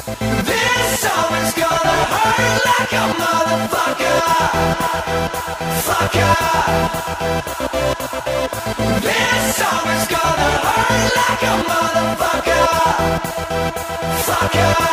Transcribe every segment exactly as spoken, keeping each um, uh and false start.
This song is gonna hurt like a motherfucker. Fucker. This song is gonna hurt like a motherfucker. Fucker.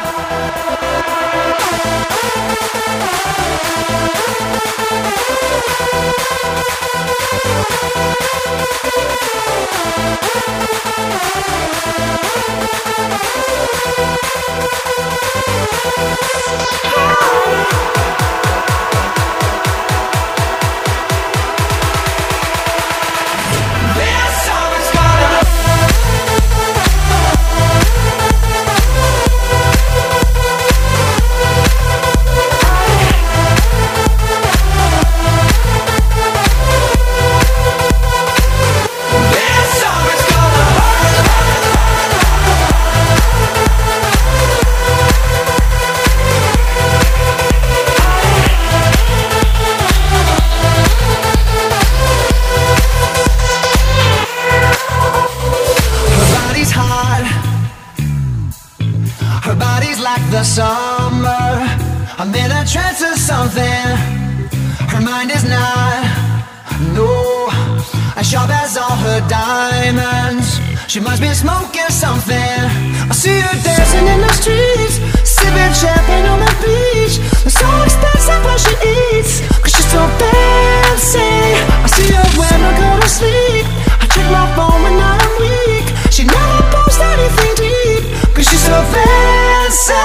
The summer, I'm in a trance or something. Her mind is not, no, as sharp as all her diamonds. She must be smoking something. I see her dancing in the streets, sipping champagne on the beach. It's so expensive what she eats, cause she's so fancy. I see her when I go to sleep. I check my phone when I'm weak. She never posts anything deep, cause she's so fancy.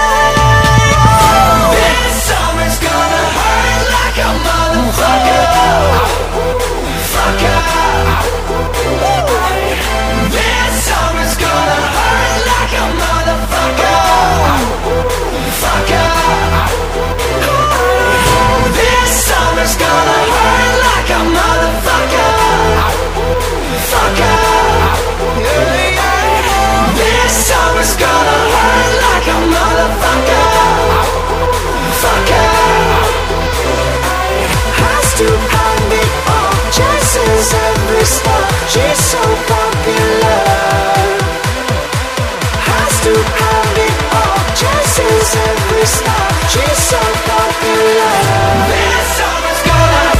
This summer's gonna hurt like a motherfucker. Fucker. This summer's gonna hurt like a motherfucker. Fucker. This summer's gonna hurt like a motherfucker. Fucker. This summer's gonna hurt like a motherfucker. Fucker. Has to have it all, chases every star. She's so popular. Has to have it all, chases every star. She's so popular. This summer's gonna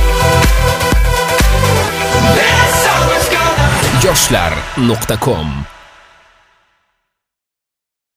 yoshlar nuqta com